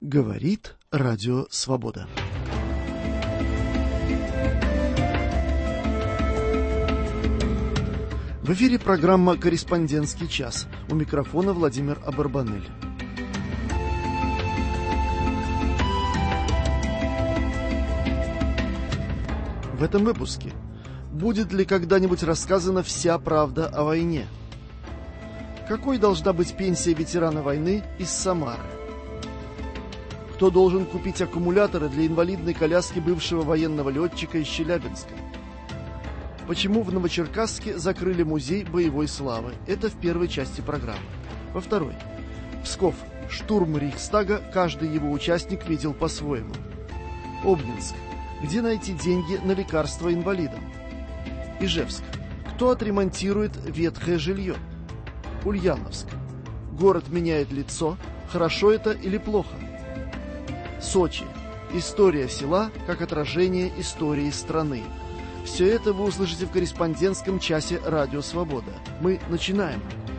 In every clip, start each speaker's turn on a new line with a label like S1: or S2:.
S1: Говорит Радио Свобода. В эфире программа «Корреспондентский час». У микрофона Владимир Абарбанель. В этом выпуске. Будет ли когда-нибудь рассказана вся правда о войне? Какой должна быть пенсия ветерана войны из Самары? Кто должен купить аккумуляторы для инвалидной коляски бывшего военного летчика из Челябинска? Почему в Новочеркасске закрыли музей боевой славы? Это в первой части программы. Во второй. Псков. Штурм Рейхстага каждый его участник видел по-своему. Обнинск. Где найти деньги на лекарства инвалидам? Ижевск. Кто отремонтирует ветхое жилье? Ульяновск. Город меняет лицо. Хорошо это или плохо? Сочи. История села как отражение истории страны. Все это вы услышите в корреспондентском часе «Радио Свобода». Мы начинаем.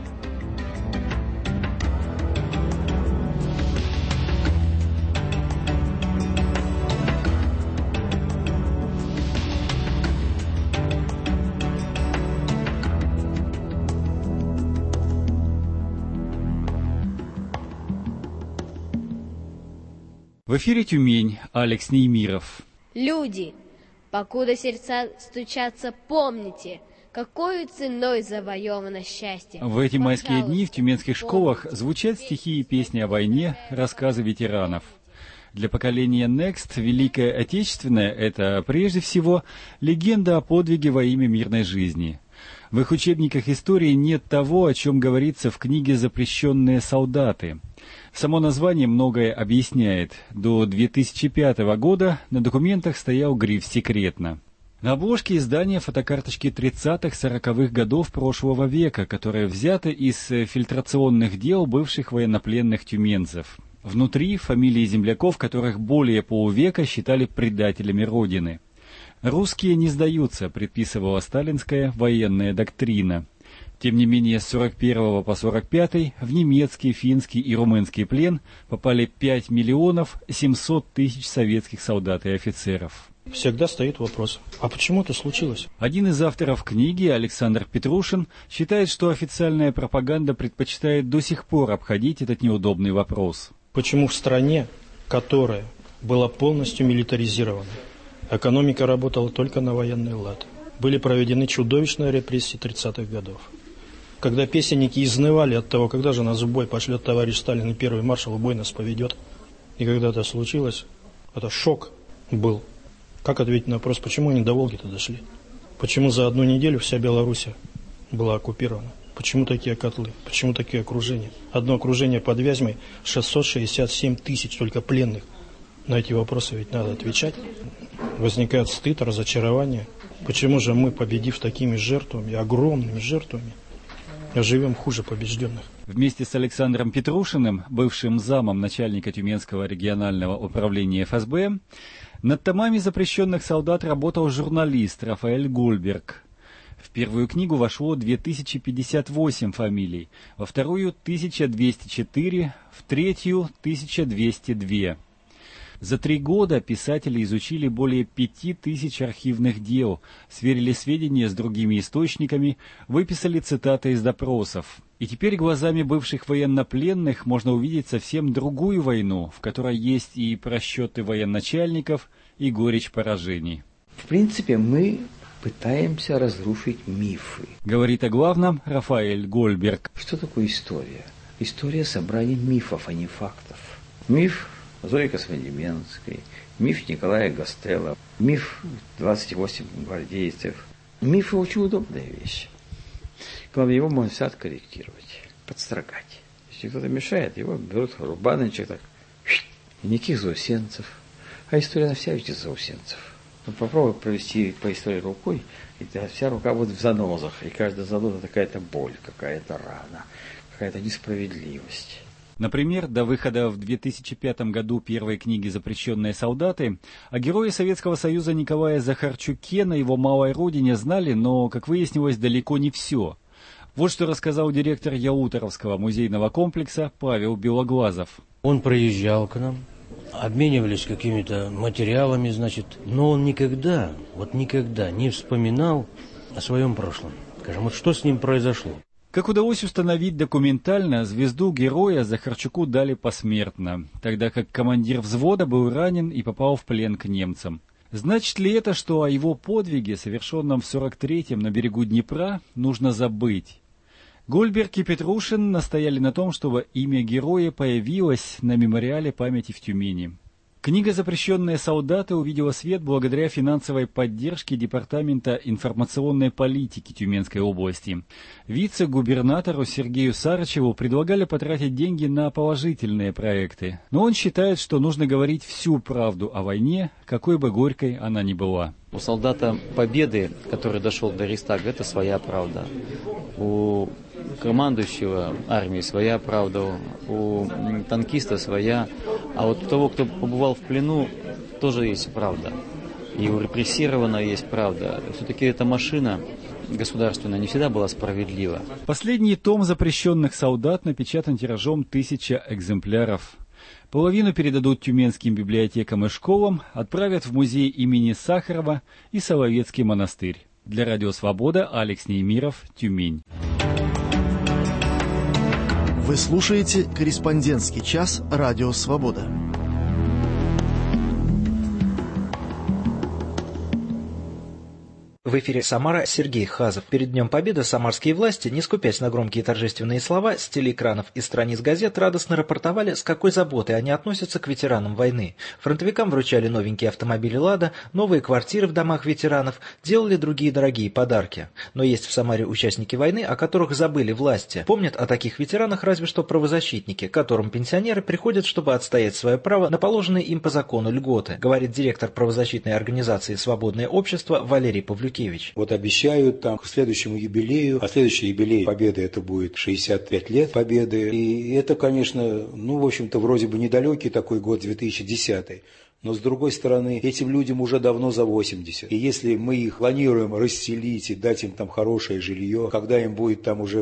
S2: В эфире Тюмень, Алекс Неймиров.
S3: Люди, покуда сердца стучатся, помните, какой ценой завоевано счастье.
S2: В эти майские дни в тюменских школах звучат стихи и песни о войне, рассказы ветеранов. Для поколения Next Великая Отечественная — это, прежде всего, легенда о подвиге во имя мирной жизни. В их учебниках истории нет того, о чем говорится в книге «Запрещенные солдаты». Само название многое объясняет. До 2005 года на документах стоял гриф «Секретно». На обложке издания фотокарточки 30-40-х годов прошлого века, которые взяты из фильтрационных дел бывших военнопленных тюменцев. Внутри фамилии земляков, которых более полувека считали предателями Родины. «Русские не сдаются», предписывала сталинская военная доктрина. Тем не менее, с 41 по 45 в немецкий, финский и румынский плен попали 5 миллионов 700 тысяч советских солдат и офицеров.
S4: Всегда стоит вопрос, а почему это случилось?
S2: Один из авторов книги, Александр Петрушин, считает, что официальная пропаганда предпочитает до сих пор обходить этот неудобный вопрос.
S4: Почему в стране, которая была полностью милитаризирована, экономика работала только на военный лад, были проведены чудовищные репрессии 30-х годов? Когда песенники изнывали от того, когда же нас в бой пошлет товарищ Сталин и первый маршал в бой нас поведет. И когда это случилось, это шок был. Как ответить на вопрос, почему они до Волги-то дошли? Почему за одну неделю вся Белоруссия была оккупирована? Почему такие котлы? Почему такие окружения? Одно окружение под Вязьмой 667 тысяч только пленных. На эти вопросы ведь надо отвечать. Возникает стыд, разочарование. Почему же мы, победив такими жертвами, огромными жертвами, живем хуже побежденных?
S2: Вместе с Александром Петрушиным, бывшим замом начальника Тюменского регионального управления ФСБ, над томами запрещенных солдат работал журналист Рафаэль Гольберг. В первую книгу вошло 2058 фамилий, во вторую 1204, в третью 1202. За 3 года писатели изучили более 5000 архивных дел, сверили сведения с другими источниками, выписали цитаты из допросов. И теперь глазами бывших военнопленных можно увидеть совсем другую войну, в которой есть и просчеты военачальников, и горечь поражений.
S5: В принципе, мы пытаемся разрушить мифы.
S2: Говорит о главном Рафаэль Гольберг.
S5: Что такое история? История — собрание мифов, а не фактов. Миф Зои Космодемьянской, миф Николая Гастелло, миф 28 гвардейцев. Мифы — очень удобная вещь. Главное, его можно всегда откорректировать, подстрогать. Если кто-то мешает, его берут рубаночек так, и никаких заусенцев. А история, она вся ведь из заусенцев. Ну, попробуй провести по истории рукой, и вся рука будет в занозах, и каждая заноза — какая-то боль, какая-то рана, какая-то несправедливость.
S2: Например, до выхода в 2005 году первой книги «Запрещенные солдаты» о герое Советского Союза Николае Захарчуке на его малой родине знали, но, как выяснилось, далеко не все. Вот что рассказал директор Яуторовского музейного комплекса Павел Белоглазов.
S6: Он приезжал к нам, обменивались какими-то материалами, значит. Но он никогда не вспоминал о своем прошлом. Скажем, вот что с ним произошло.
S2: Как удалось установить документально, звезду героя Захарчуку дали посмертно, тогда как командир взвода был ранен и попал в плен к немцам. Значит ли это, что о его подвиге, совершенном в 43-м на берегу Днепра, нужно забыть? Гольберг и Петрушин настояли на том, чтобы имя героя появилось на мемориале памяти в Тюмени. Книга «Запрещенные солдаты» увидела свет благодаря финансовой поддержке Департамента информационной политики Тюменской области. Вице-губернатору Сергею Сарычеву предлагали потратить деньги на положительные проекты. Но он считает, что нужно говорить всю правду о войне, какой бы горькой она ни была.
S7: У солдата Победы, который дошел до Рейхстага, это своя правда. У командующего армии своя правда, у танкиста своя, а вот у того, кто побывал в плену, тоже есть правда. И у репрессированного есть правда. Все-таки эта машина государственная не всегда была справедлива.
S2: Последний том «Запрещенных солдат» напечатан тиражом 1000 экземпляров. Половину передадут тюменским библиотекам и школам, отправят в музей имени Сахарова и Соловецкий монастырь. Для Радио Свобода Алекс Неймиров, Тюмень.
S1: Вы слушаете «Корреспондентский час» Радио Свобода.
S8: В эфире Самара, Сергей Хазов. Перед Днем Победы самарские власти, не скупясь на громкие торжественные слова, с телеэкранов и страниц газет радостно рапортовали, с какой заботой они относятся к ветеранам войны. Фронтовикам вручали новенькие автомобили «Лада», новые квартиры в домах ветеранов, делали другие дорогие подарки. Но есть в Самаре участники войны, о которых забыли власти. Помнят о таких ветеранах разве что правозащитники, к которым пенсионеры приходят, чтобы отстоять свое право на положенные им по закону льготы, говорит директор правозащитной организации «Свободное общество» Валерий Павлюкевич.
S9: Вот обещают там к следующему юбилею, а следующий юбилей Победы это будет 65 лет Победы. И это, конечно, в общем-то, вроде бы недалекий такой год, 2010. Но, с другой стороны, этим людям уже давно за 80. И если мы их планируем расселить и дать им там хорошее жилье, когда им будет там уже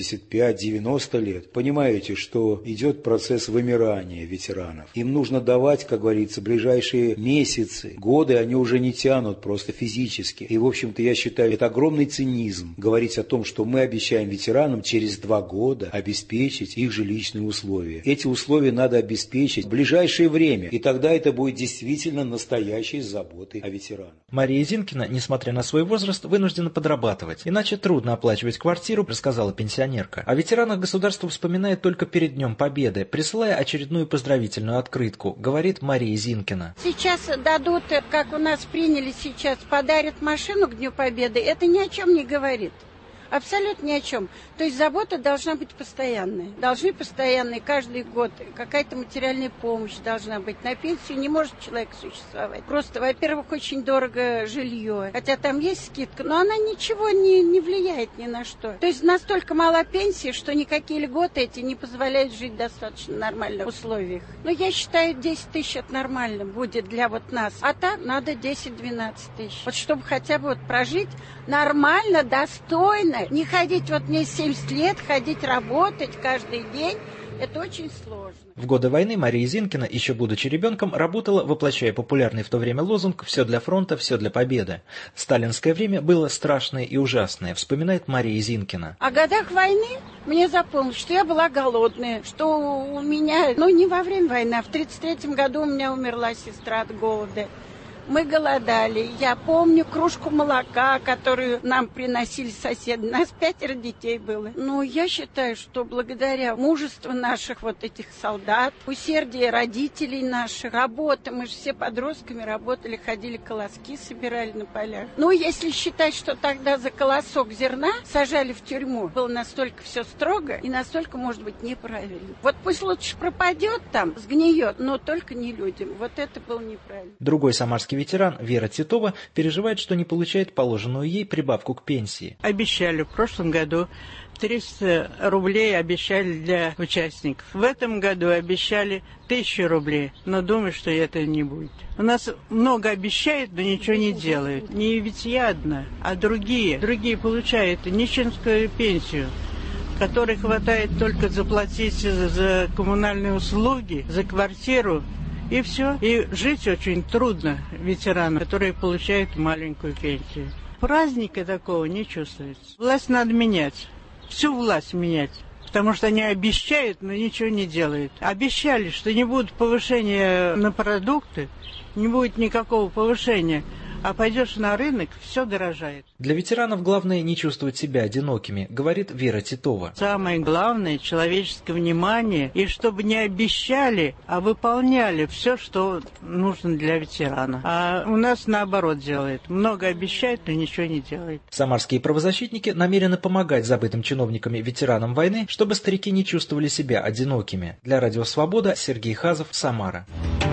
S9: 85-90 лет, понимаете, что идет процесс вымирания ветеранов. Им нужно давать, как говорится, ближайшие месяцы, годы они уже не тянут просто физически. И, в общем-то, я считаю, это огромный цинизм говорить о том, что мы обещаем ветеранам через 2 года обеспечить их жилищные условия. Эти условия надо обеспечить в ближайшее время, и тогда это будет действительно настоящей заботой о ветеранах.
S8: Мария Зинкина, несмотря на свой возраст, вынуждена подрабатывать. Иначе трудно оплачивать квартиру, рассказала пенсионерка. О ветеранах государство вспоминает только перед Днем Победы, присылая очередную поздравительную открытку, говорит Мария Зинкина.
S10: Сейчас дадут, как у нас приняли сейчас, подарят машину к Дню Победы. Это ни о чем не говорит. Абсолютно ни о чем. То есть забота должна быть постоянной. Должны постоянной каждый год. Какая-то материальная помощь должна быть. На пенсию не может человек существовать. Просто, во-первых, очень дорого жилье. Хотя там есть скидка, но она ничего не влияет ни на что. То есть настолько мала пенсия, что никакие льготы эти не позволяют жить в достаточно нормальных условиях. Но я считаю, 10 тысяч это нормально будет для вот нас. А так надо 10-12 тысяч. Вот чтобы хотя бы вот прожить нормально, достойно. Не ходить, вот мне 70 лет, ходить работать каждый день, это очень сложно.
S8: В годы войны Мария Зинкина, еще будучи ребенком, работала, воплощая популярный в то время лозунг «Все для фронта, все для победы». Сталинское время было страшное и ужасное, вспоминает Мария Зинкина.
S10: О годах войны мне запомнилось, что я была голодная, что у меня, не во время войны, а в 1933 году у меня умерла сестра от голода. Мы голодали. Я помню кружку молока, которую нам приносили соседи. Нас 5 детей было. Я считаю, что благодаря мужеству наших вот этих солдат, усердию родителей наших, работа, мы же все подростками работали, ходили, колоски собирали на полях. Если считать, что тогда за колосок зерна сажали в тюрьму, было настолько все строго и настолько, может быть, неправильно. Вот пусть лучше пропадет там, сгниет, но только не людям. Вот это было неправильно.
S8: Другой самарский ветеран Вера Титова переживает, что не получает положенную ей прибавку к пенсии.
S11: Обещали в прошлом году 300 рублей обещали для участников. В этом году обещали 1000 рублей, но думаю, что это не будет. У нас много обещают, но ничего не делают. Не ведь я одна, а другие получают нищенскую пенсию, которой хватает только заплатить за коммунальные услуги, за квартиру И все. И жить очень трудно ветеранам, которые получают маленькую пенсию. Праздника такого не чувствуется. Власть надо менять. Всю власть менять. Потому что они обещают, но ничего не делают. Обещали, что не будет повышения на продукты, не будет никакого повышения. А пойдешь на рынок, все дорожает.
S8: Для ветеранов главное не чувствовать себя одинокими, говорит Вера Титова.
S11: Самое главное — человеческое внимание. И чтобы не обещали, а выполняли все, что нужно для ветерана. А у нас наоборот делает. Много обещает, но ничего не делает.
S8: Самарские правозащитники намерены помогать забытым чиновникам и ветеранам войны, чтобы старики не чувствовали себя одинокими. Для Радио Свобода Сергей Хазов, Самара.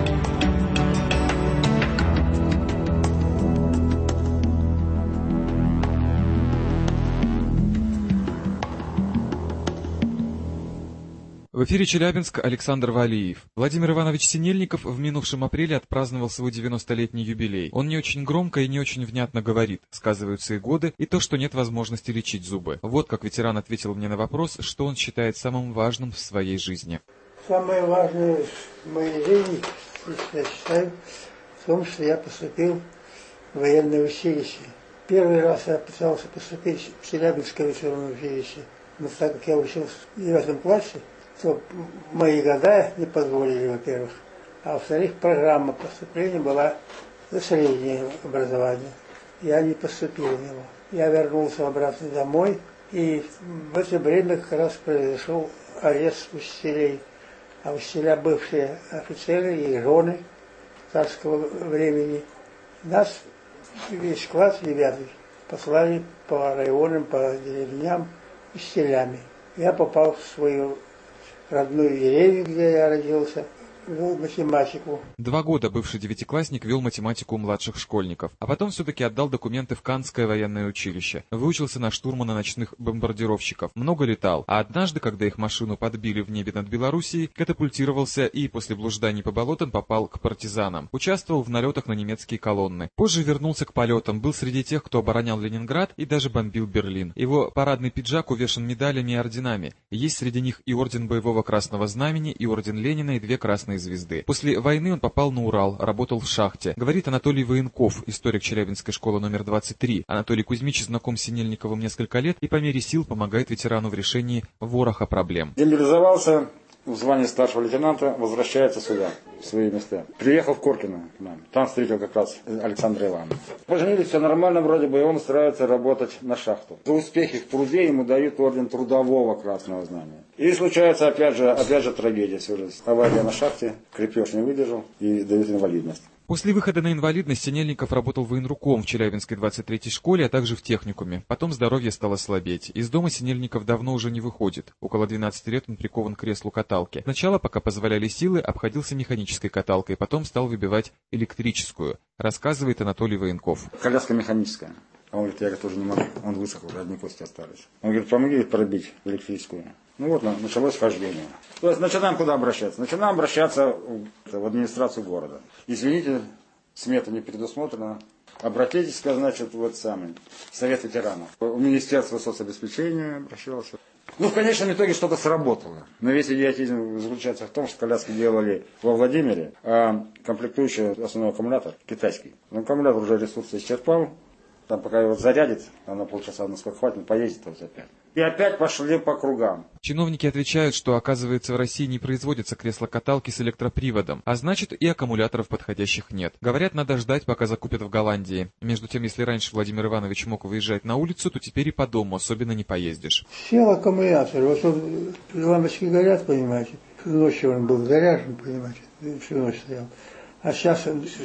S12: В эфире Челябинск, Александр Валиев. Владимир Иванович Синельников в минувшем апреле отпраздновал свой 90-летний юбилей. Он не очень громко и не очень внятно говорит, сказываются и годы, и то, что нет возможности лечить зубы. Вот как ветеран ответил мне на вопрос, что он считает самым важным в своей жизни.
S13: Самое важное в моей жизни, я считаю, в том, что я поступил в военное училище. Первый раз я пытался поступить в Челябинское ветеранное училище, но так как я учился в 9 классе, то мои года не позволили, во-первых. А во-вторых, программа поступления была за среднее образование. Я не поступил в него. Я вернулся обратно домой, и в это время как раз произошел арест учителей. А учителя бывшие офицеры и жены царского времени. Нас, весь класс 9, послали по районам, по деревням учителями. Я попал в свою родную деревню, где я родился, вел математику.
S12: 2 года бывший девятиклассник вел математику у младших школьников, а потом все-таки отдал документы в Канское военное училище. Выучился на штурмана ночных бомбардировщиков. Много летал, а однажды, когда их машину подбили в небе над Белоруссией, катапультировался и после блужданий по болотам попал к партизанам. Участвовал в налетах на немецкие колонны. Позже вернулся к полетам, был среди тех, кто оборонял Ленинград и даже бомбил Берлин. Его парадный пиджак увешан медалями и орденами. Есть среди них и орден Боевого Красного Знамени, и орден Ленина, и 2 красные звезды. После войны он попал на Урал, работал в шахте. Говорит Анатолий Военков, историк Челябинской школы номер 23. Анатолий Кузьмич знаком с Синельниковым несколько лет и по мере сил помогает ветерану в решении вороха проблем.
S14: Демобилизовался в звании старшего лейтенанта, возвращается сюда, в свои места. Приехал в Коркино к нам. Там встретил как раз Александра Ивановна. Поженились, все нормально вроде бы, и он устраивается работать на шахту. За успехи в труде ему дают орден Трудового Красного Знамени. И случается опять же трагедия всю жизнь. Авария на шахте, крепеж не выдержал и дают инвалидность.
S12: После выхода на инвалидность Синельников работал военруком в Челябинской 23-й школе, а также в техникуме. Потом здоровье стало слабеть. Из дома Синельников давно уже не выходит. Около 12 лет он прикован к креслу каталки. Сначала, пока позволяли силы, обходился механической каталкой, потом стал выбивать электрическую, рассказывает Анатолий Военков.
S14: Коляска механическая. А он говорит, я тоже не могу. Он высох, уже одни кости остались. Он говорит, помоги пробить электрическую. Ну вот, началось хождение. То есть начинаем куда обращаться? Начинаем обращаться в администрацию города. Извините, смета не предусмотрена. Обратитесь, значит, в Совет ветеранов. В Министерство соцобеспечения обращался. В конечном итоге что-то сработало. Но весь идиотизм заключается в том, что коляски делали во Владимире, а комплектующий основной аккумулятор китайский. Но аккумулятор уже ресурсы исчерпал. Там пока его зарядит, на полчаса, насколько хватит, поездит вот опять. И опять пошли по кругам.
S12: Чиновники отвечают, что, оказывается, в России не производятся кресла-каталки с электроприводом, а значит и аккумуляторов подходящих нет. Говорят, надо ждать, пока закупят в Голландии. Между тем, если раньше Владимир Иванович мог выезжать на улицу, то теперь и по дому особенно не поездишь.
S13: Сел аккумулятор, вот лампочки горят, понимаете, ночью он был заряжен, понимаете, всю ночь стоял. А сейчас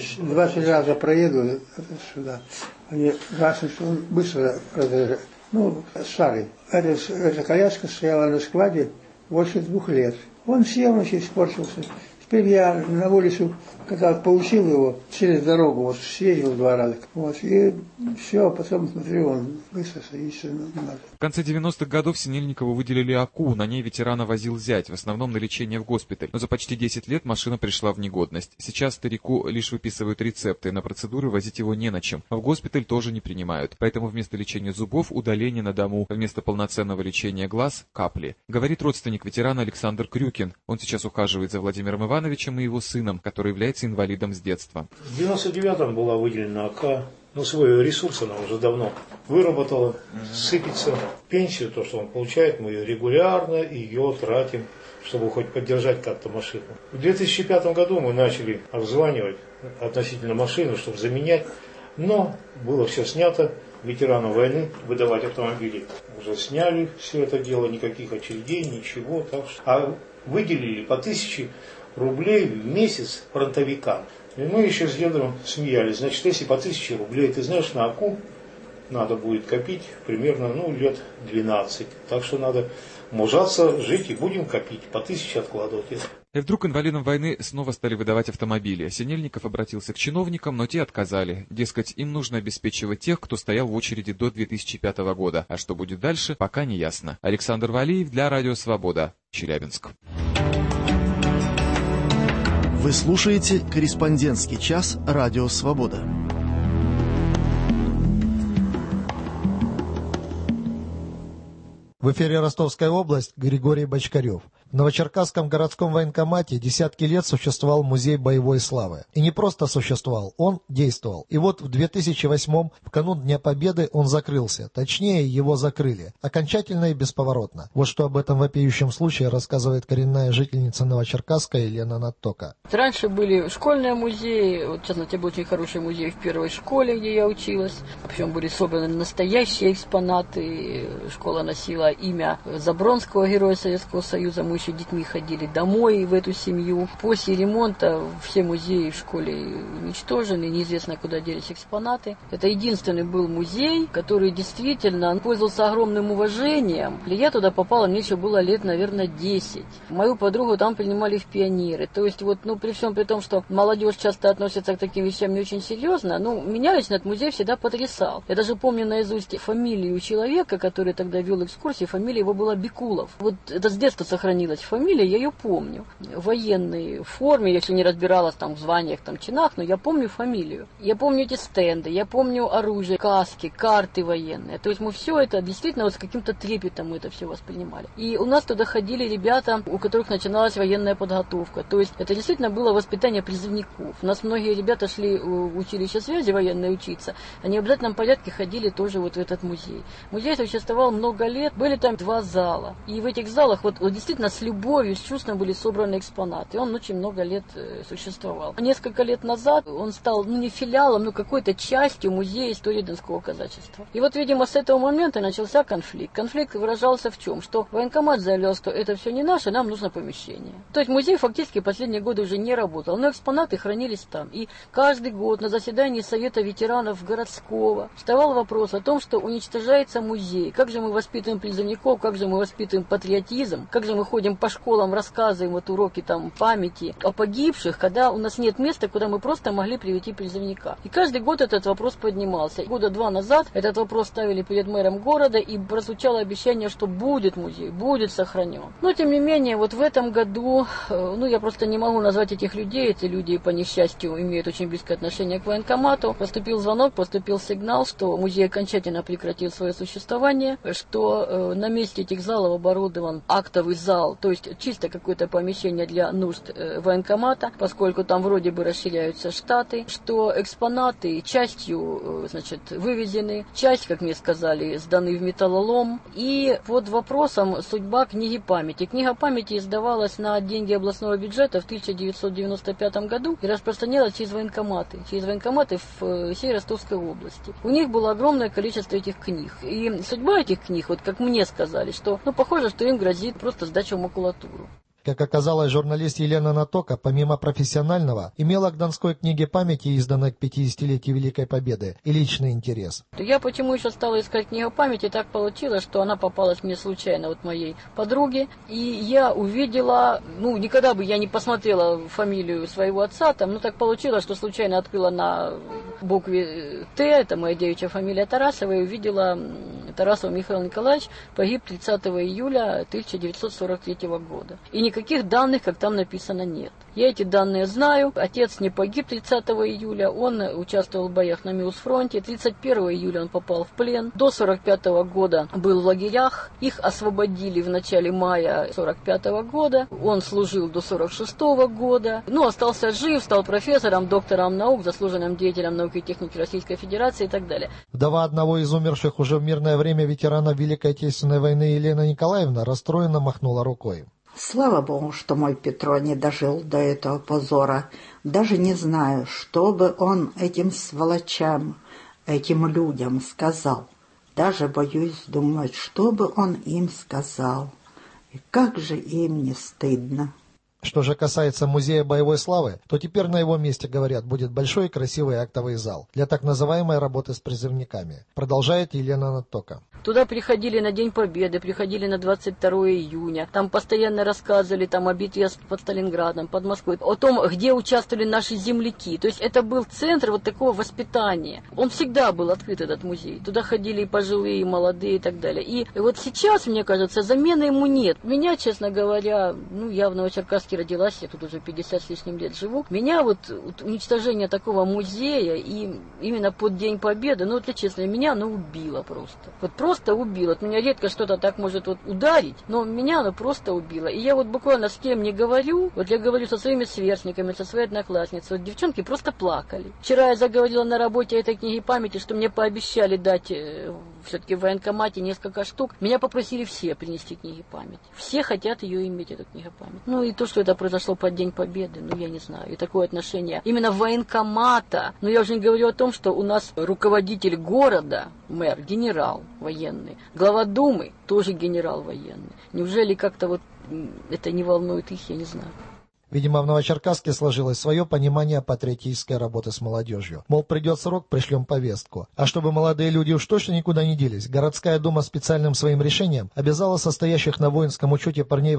S13: 20 раза проеду сюда, они гаснут, что он быстро разряжает. Старый. Эта коляска стояла на складе больше 2 лет. Он сел, испортился. Теперь я на улицу, когда получил его, через дорогу, съездил 2 раза. И все, потом смотрю, он быстро садится.
S12: В конце 90-х годов Синельникову выделили АКУ, на ней ветерана возил зять, в основном на лечение в госпиталь. Но за почти 10 лет машина пришла в негодность. Сейчас старику лишь выписывают рецепты, на процедуры возить его не на чем. А в госпиталь тоже не принимают. Поэтому вместо лечения зубов удаление на дому, вместо полноценного лечения глаз – капли. Говорит родственник ветерана Александр Крюкин. Он сейчас ухаживает за Владимиром Ивановичем Ивановичем и его сыном, который является инвалидом с детства.
S4: В 99-м была выделена АК. Свой ресурс она уже давно выработала, сыпется. Пенсию, то, что он получает, мы регулярно ее тратим, чтобы хоть поддержать как-то машину. В 2005 году мы начали обзванивать относительно машины, чтобы заменять, но было все снято. Ветеранам войны выдавать автомобили уже сняли все это дело, никаких очередей, ничего. Так что... А выделили по 1000 рублей в месяц фронтовикам. И мы еще с дедом смеялись. Значит, если по 1000 рублей, ты знаешь, на АКУ надо будет копить примерно лет 12. Так что надо мужаться, жить и будем копить. По 1000 откладывать.
S12: И вдруг инвалидам войны снова стали выдавать автомобили. Синельников обратился к чиновникам, но те отказали. Дескать, им нужно обеспечивать тех, кто стоял в очереди до 2005 года. А что будет дальше, пока не ясно. Александр Валиев для Радио Свобода, Челябинск.
S1: Вы слушаете «Корреспондентский час» Радио Свобода.
S15: В эфире Ростовская область, Григорий Бочкарев. В Новочеркасском городском военкомате десятки лет существовал музей боевой славы. И не просто существовал, он действовал. И вот в 2008-м, в канун Дня Победы, он закрылся. Точнее, его закрыли. Окончательно и бесповоротно. Вот что об этом вопиющем случае рассказывает коренная жительница Новочеркасска Елена Натока.
S16: Раньше были школьные музеи. Вот, честно, был очень хороший музей в первой школе, где я училась. Причем были собраны настоящие экспонаты. Школа носила имя Забронского, героя Советского Союза. Мы еще детьми ходили домой в эту семью. После ремонта все музеи в школе уничтожены, неизвестно, куда делись экспонаты. Это единственный был музей, который действительно пользовался огромным уважением. Я туда попала, мне еще было лет, наверное, 10. Мою подругу там принимали в пионеры. То есть вот, при всем при том, что молодежь часто относится к таким вещам не очень серьезно, меня лично этот музей всегда потрясал. Я даже помню наизусть фамилию человека, который тогда вел экскурсии, фамилия его была Бекулов. Вот это с детства сохранилось фамилия, я ее помню. В военной форме, если не разбиралась там в званиях, чинах, но я помню фамилию. Я помню эти стенды, я помню оружие, каски, карты военные. То есть мы все это действительно с каким-то трепетом мы это все воспринимали. И у нас туда ходили ребята, у которых начиналась военная подготовка. То есть это действительно было воспитание призывников. У нас многие ребята шли в училище связи военное учиться. Они в обязательном порядке ходили тоже вот в этот музей. Музей существовал много лет. Были там 2 зала. И в этих залах вот действительно с любовью, с чувством были собраны экспонаты. Он очень много лет существовал. Несколько лет назад он стал, не филиалом, но какой-то частью музея истории Донского казачества. И вот, видимо, с этого момента начался конфликт. Конфликт выражался в чем? Что военкомат заявлял, что это все не наше, нам нужно помещение. То есть музей фактически последние годы уже не работал, но экспонаты хранились там. И каждый год на заседании Совета ветеранов городского вставал вопрос о том, что уничтожается музей. Как же мы воспитываем призывников, как же мы воспитываем патриотизм, как же мы ходим по школам, рассказываем вот уроки памяти о погибших, когда у нас нет места, куда мы просто могли привести призывника. И каждый год этот вопрос поднимался. Года 2 назад этот вопрос ставили перед мэром города, и прозвучало обещание, что будет музей, будет сохранен. Но, тем не менее, вот в этом году, я просто не могу назвать этих людей, эти люди, по несчастью, имеют очень близкое отношение к военкомату. Поступил звонок, поступил сигнал, что музей окончательно прекратил свое существование, что на месте этих залов оборудован актовый зал, то есть чисто какое-то помещение для нужд военкомата, поскольку там вроде бы расширяются штаты, что экспонаты частью, вывезены, часть, как мне сказали, сданы в металлолом. И под вопросом судьба книги памяти. Книга памяти издавалась на деньги областного бюджета в 1995 году и распространялась через военкоматы в всей Ростовской области. У них было огромное количество этих книг. И судьба этих книг, вот как мне сказали, что, похоже, что им грозит просто сдача в макулатуру.
S15: Как оказалось, журналист Елена Натока, помимо профессионального, имела к Донской книге памяти, изданной к 50-летию Великой Победы, и личный интерес.
S16: Я почему еще стала искать книгу памяти, так получилось, что она попалась мне случайно, моей подруге, и я увидела, никогда бы я не посмотрела фамилию своего отца, так получилось, что случайно открыла на букве Т, это моя девичья фамилия Тарасова, и увидела Тарасов Михаил Николаевич погиб 30 июля 1943 года. И никаких данных, как там написано, нет. Я эти данные знаю. Отец не погиб 30 июля, он участвовал в боях на Миусфронте. 31 июля он попал в плен. До 45 года был в лагерях. Их освободили в начале мая 45 года. Он служил до 46 года. Остался жив, стал профессором, доктором наук, заслуженным деятелем науки и техники Российской Федерации и так далее.
S15: Вдова одного из умерших уже в мирное время ветерана Великой Отечественной войны Елена Николаевна расстроенно махнула рукой.
S17: Слава Богу, что мой Петро не дожил до этого позора. Даже не знаю, что бы он этим сволочам, этим людям сказал. Даже боюсь думать, что бы он им сказал. И как же им не стыдно.
S15: Что же касается музея боевой славы, то теперь на его месте, говорят, будет большой и красивый актовый зал для так называемой работы с призывниками. Продолжает Елена Натока.
S16: Туда приходили на День Победы, приходили на 22 июня. Там постоянно рассказывали о битве под Сталинградом, под Москвой, о том, где участвовали наши земляки. То есть это был центр вот такого воспитания. Он всегда был открыт, этот музей. Туда ходили и пожилые, и молодые, и так далее. И вот сейчас, мне кажется, замены ему нет. Меня, честно говоря, я в Новочеркасске родилась, я тут уже 50 с лишним лет живу. Меня вот уничтожение такого музея и именно под День Победы, это честно, меня оно убило просто. Вот просто убило. Меня редко что-то так может ударить, но меня оно просто убило. И я буквально с кем не говорю, я говорю со своими сверстниками, со своей одноклассницей, девчонки просто плакали. Вчера я заговорила на работе о этой книге памяти, что мне пообещали дать все-таки в военкомате несколько штук. Меня попросили все принести книги памяти. Все хотят ее иметь, эту книгу памяти. И то, что это произошло под День Победы, я не знаю. И такое отношение именно военкомата. Но я уже не говорю о том, что у нас руководитель города, мэр, генерал военный, глава Думы тоже генерал военный. Неужели как-то это не волнует их, я не знаю.
S15: Видимо, в Новочеркасске сложилось свое понимание патриотической работы с молодежью. Мол, придет срок, пришлем повестку. А чтобы молодые люди уж точно никуда не делись, городская дума специальным своим решением обязала состоящих на воинском учете парней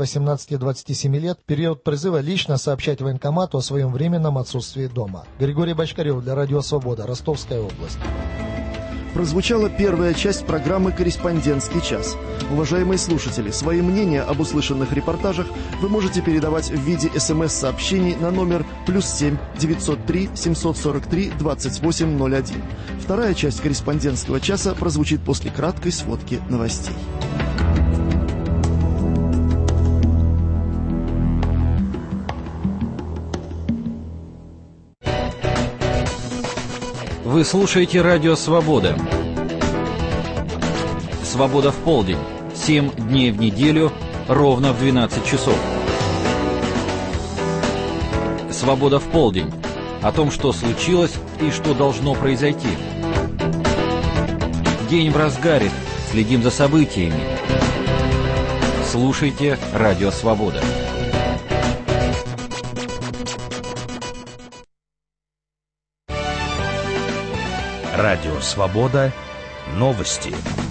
S15: 18-27 лет в период призыва лично сообщать военкомату о своем временном отсутствии дома. Григорий Бочкарев для Радио Свобода, Ростовская область.
S1: Прозвучала первая часть программы «Корреспондентский час». Уважаемые слушатели, свои мнения об услышанных репортажах вы можете передавать в виде СМС-сообщений на номер +7 903 743 2801. Вторая часть «Корреспондентского часа» прозвучит после краткой сводки новостей.
S18: Вы слушаете Радио Свобода. Свобода в полдень. 7 дней в неделю, ровно в 12 часов. Свобода в полдень. О том, что случилось и что должно произойти. День в разгаре. Следим за событиями. Слушайте Радио Свобода.
S19: Радио Свобода. Новости.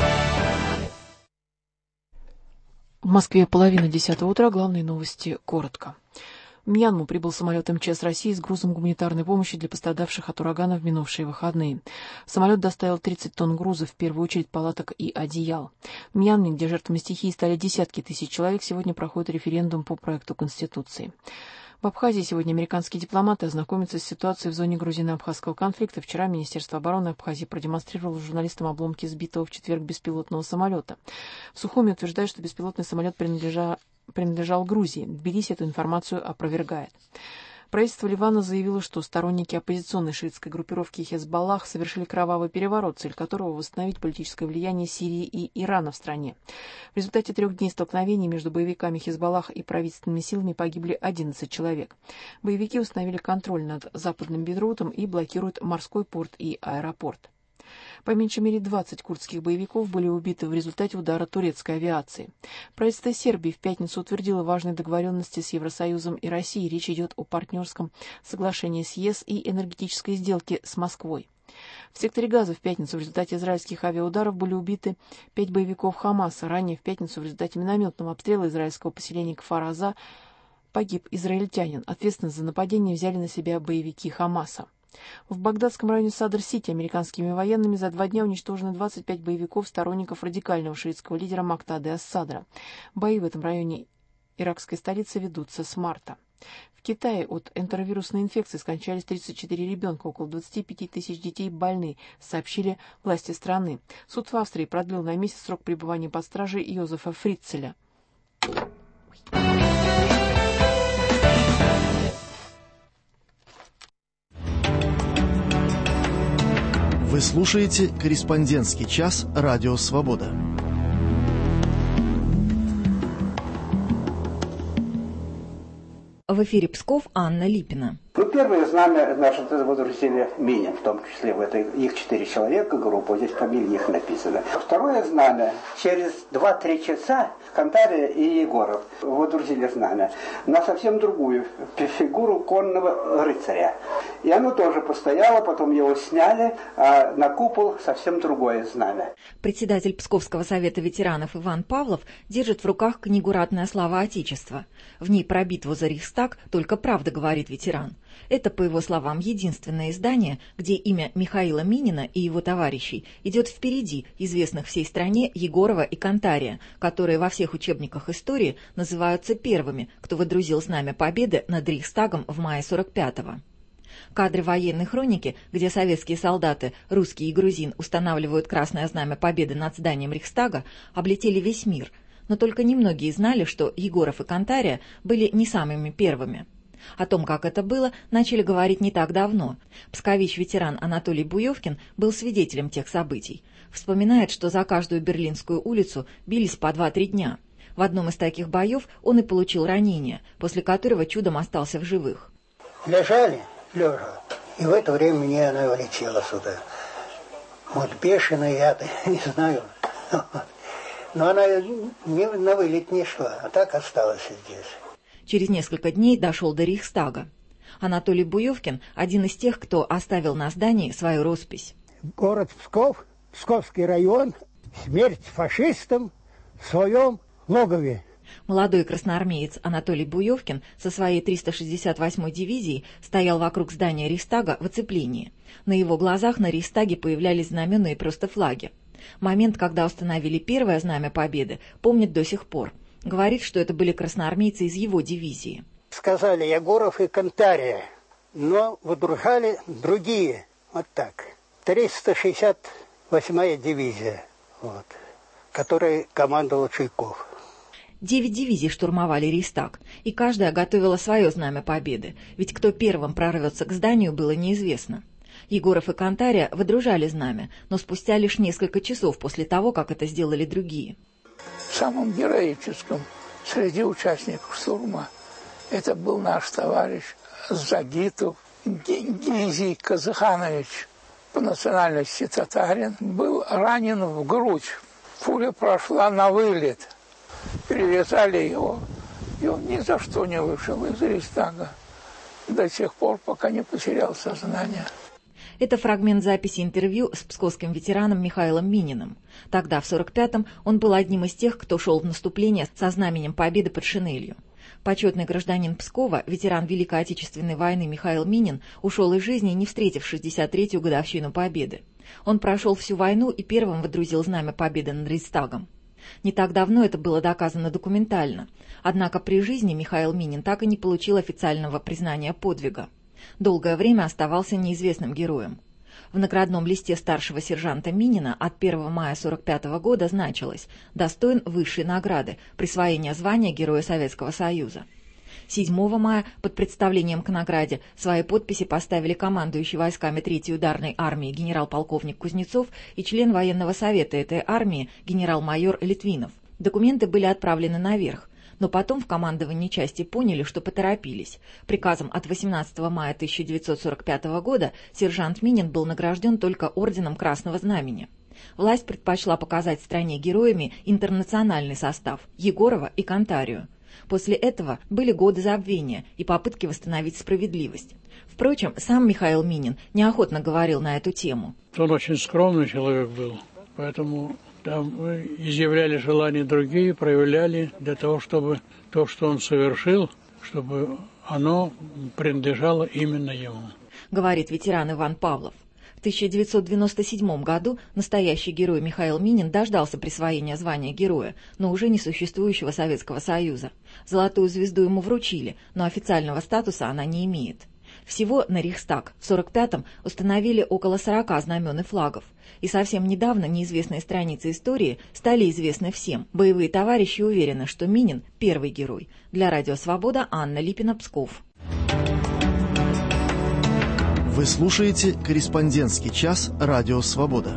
S20: В Москве 9:30 утра. Главные новости коротко. В Мьянму прибыл самолет МЧС России с грузом гуманитарной помощи для пострадавших от урагана в минувшие выходные. Самолет доставил 30 тонн груза, в первую очередь палаток и одеял. В Мьянме, где жертвами стихии стали десятки тысяч человек, сегодня проходит референдум по проекту Конституции. В Абхазии сегодня американские дипломаты ознакомятся с ситуацией в зоне грузино-абхазского конфликта. Вчера Министерство обороны Абхазии продемонстрировало журналистам обломки сбитого в четверг беспилотного самолета. В Сухуми утверждают, что беспилотный самолет принадлежал Грузии. Тбилиси эту информацию опровергает. Правительство Ливана заявило, что сторонники оппозиционной шиитской группировки Хезболлах совершили кровавый переворот, цель которого восстановить политическое влияние Сирии и Ирана в стране. В результате 3 дней столкновений между боевиками Хезболлах и правительственными силами погибли 11 человек. Боевики установили контроль над западным Бейрутом и блокируют морской порт и аэропорт. По меньшей мере 20 курдских боевиков были убиты в результате удара турецкой авиации. Правительство Сербии в пятницу утвердило важные договоренности с Евросоюзом и Россией. Речь идет о партнерском соглашении с ЕС и энергетической сделке с Москвой. В секторе Газа в пятницу в результате израильских авиаударов были убиты 5 боевиков Хамаса. Ранее в пятницу в результате минометного обстрела израильского поселения Кфар-Аза погиб израильтянин. Ответственность за нападение взяли на себя боевики Хамаса. В багдадском районе Садр-Сити американскими военными за 2 дня уничтожено 25 боевиков, сторонников радикального шиитского лидера Мактады ас-Садра. Бои в этом районе иракской столицы ведутся с марта. В Китае от энтеровирусной инфекции скончались 34 ребенка, около 25 тысяч детей больны, сообщили власти страны. Суд в Австрии продлил на месяц срок пребывания под стражей Йозефа Фрицеля.
S1: Вы слушаете «Корреспондентский час» Радио Свобода.
S21: В эфире Псков, Анна Липина.
S22: Ну, первое знамя наше водрузили Минин, в том числе в этой, их 4 человека, группа, здесь фамилии их написано. Второе знамя, через 2-3 часа Кантария и Егоров водрузили знамя на совсем другую фигуру конного рыцаря. И оно тоже постояло, потом его сняли, а на купол совсем другое знамя.
S21: Председатель Псковского совета ветеранов Иван Павлов держит в руках книгу «Ратная слава Отечества». В ней про битву за Рейхстаг только правда говорит ветеран. Это, по его словам, единственное издание, где имя Михаила Минина и его товарищей идет впереди известных всей стране Егорова и Кантария, которые во всех учебниках истории называются первыми, кто водрузил знамя победы над Рейхстагом в мае 45-го. Кадры военной хроники, где советские солдаты, русские и грузин, устанавливают красное знамя победы над зданием Рейхстага, облетели весь мир, но только немногие знали, что Егоров и Кантария были не самыми первыми. О том, как это было, начали говорить не так давно. Пскович-ветеран Анатолий Буевкин был свидетелем тех событий. Вспоминает, что за каждую Берлинскую улицу бились по 2-3 дня. В одном из таких боев он и получил ранение, после которого чудом остался в живых.
S13: Лежа, и в это время мне она улетела сюда. Вот бешеная, я не знаю. Но она не на вылет не шла, а так осталась здесь.
S21: Через несколько дней дошел до Рейхстага. Анатолий Буевкин – один из тех, кто оставил на здании свою роспись.
S13: Город Псков, Псковский район, смерть фашистам в своем логове.
S21: Молодой красноармеец Анатолий Буевкин со своей 368-й дивизией стоял вокруг здания Рейхстага в оцеплении. На его глазах на Рейхстаге появлялись знамена и просто флаги. Момент, когда установили первое знамя победы, помнит до сих пор. Говорит, что это были красноармейцы из его дивизии.
S13: Сказали Егоров и Кантария, но выдружали другие. Вот так. 368-я дивизия, вот, которой командовал Чуйков.
S21: 9 дивизий штурмовали Рейхстаг, и каждая готовила свое знамя победы, ведь кто первым прорвется к зданию, было неизвестно. Егоров и Кантария выдружали знамя, но спустя лишь несколько часов после того, как это сделали другие.
S23: Самым героическим среди участников штурма это был наш товарищ Загитов Геннадий Казаханович, по национальности татарин, был ранен в грудь. Пуля прошла на вылет. Перевязали его, и он ни за что не вышел из Рейхстага до тех пор, пока не потерял сознание.
S21: Это фрагмент записи интервью с псковским ветераном Михаилом Мининым. Тогда, в 45-м, он был одним из тех, кто шел в наступление со знаменем победы под шинелью. Почетный гражданин Пскова, ветеран Великой Отечественной войны Михаил Минин, ушел из жизни, не встретив 63-ю годовщину победы. Он прошел всю войну и первым водрузил знамя победы над Рейхстагом. Не так давно это было доказано документально. Однако при жизни Михаил Минин так и не получил официального признания подвига. Долгое время оставался неизвестным героем. В наградном листе старшего сержанта Минина от 1 мая 1945 года значилось «Достоин высшей награды, присвоения звания Героя Советского Союза». 7 мая под представлением к награде свои подписи поставили командующий войсками 3-й ударной армии генерал-полковник Кузнецов и член военного совета этой армии генерал-майор Литвинов. Документы были отправлены наверх. Но потом в командовании части поняли, что поторопились. Приказом от 18 мая 1945 года сержант Минин был награжден только орденом Красного Знамени. Власть предпочла показать стране героями интернациональный состав – Егорова и Кантарию. После этого были годы забвения и попытки восстановить справедливость. Впрочем, сам Михаил Минин неохотно говорил на эту тему.
S24: Он очень скромный человек был, поэтому... Там изъявляли желания другие, проявляли для того, чтобы то, что он совершил, чтобы оно принадлежало именно ему.
S21: говорит ветеран Иван Павлов. В 1997 году настоящий герой Михаил Минин дождался присвоения звания героя, но уже не существующего Советского Союза. Золотую звезду ему вручили, но официального статуса она не имеет. Всего на Рейхстаг в 1945-м установили около 40 знамен и флагов. И совсем недавно неизвестные страницы истории стали известны всем. Боевые товарищи уверены, что Минин – первый герой. Для Радио Свобода Анна Липина, Псков.
S1: Вы слушаете «Корреспондентский час» Радио Свобода.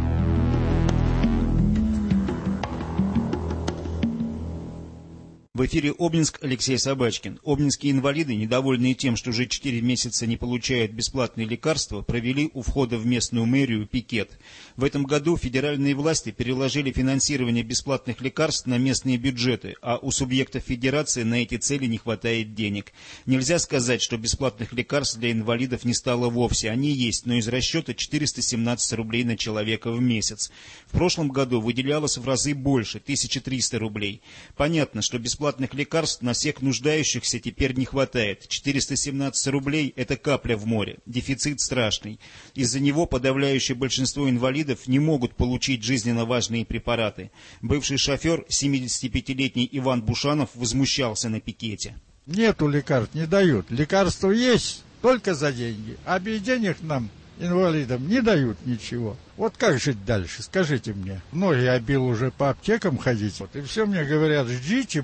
S3: В эфире Обнинск, Алексей Собачкин. Обнинские инвалиды, недовольные тем, что уже 4 месяца не получают бесплатные лекарства, провели у входа в местную мэрию пикет. В этом году федеральные власти переложили финансирование бесплатных лекарств на местные бюджеты, а у субъектов федерации на эти цели не хватает денег. Нельзя сказать, что бесплатных лекарств для инвалидов не стало вовсе. Они есть, но из расчета 417 рублей на человека в месяц. В прошлом году выделялось в разы больше, 1300 рублей. Понятно, что бесплатных лекарств на всех нуждающихся теперь не хватает. 417 рублей – это капля в море. Дефицит страшный. Из-за него подавляющее большинство инвалидов не могут получить жизненно важные препараты. Бывший шофер, 75-летний Иван Бушанов, возмущался на пикете.
S5: Нету лекарств, не дают. Лекарства есть только за деньги. А без денег нам, инвалидам, не дают ничего. Вот как жить дальше, скажите мне. Ноги я бил уже по аптекам ходить. И все мне говорят, ждите